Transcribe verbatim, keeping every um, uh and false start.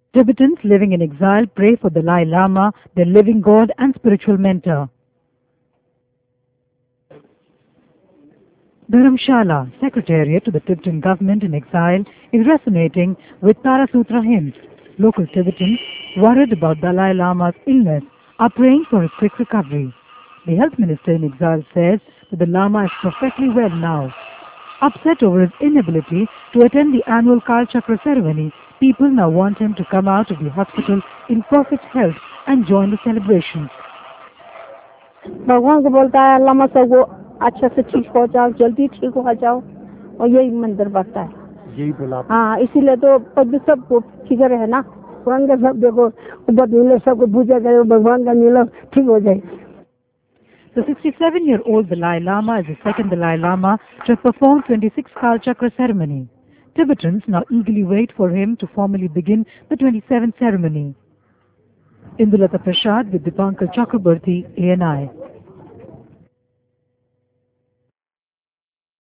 Tibetans living in exile pray for the Dalai Lama, their living God and spiritual mentor. Dharamshala, Secretariat to the Tibetan government in exile, is resonating with Tarasutra hymns. Local Tibetans, worried about Dalai Lama's illness, are praying for his quick recovery. The health minister in exile says that the Lama is perfectly well now. Upset over his inability to attend the annual Kal Chakra ceremony, people now want him to come out of the hospital in perfect health and join the celebrations. भगवान को बोलता है अल्लाह मत वो अच्छा से ठीक हो जाओ, जल्दी ठीक हो जाओ, और यही मंदिर बढ़ता है। यही बोला हाँ, इसीलिए तो पद सब फिक्र है ना, भगवान का सब देखो ऊपर मिले, सबको पूजा करो, भगवान का मिलो, ठीक हो जाए। The sixty-seven-year-old Dalai Lama is the second Dalai Lama to have performed twenty-six Kal Chakra ceremony. Tibetans now eagerly wait for him to formally begin the twenty-seventh ceremony. Indulata Prasad with Dipankar Chakraborty, A N I.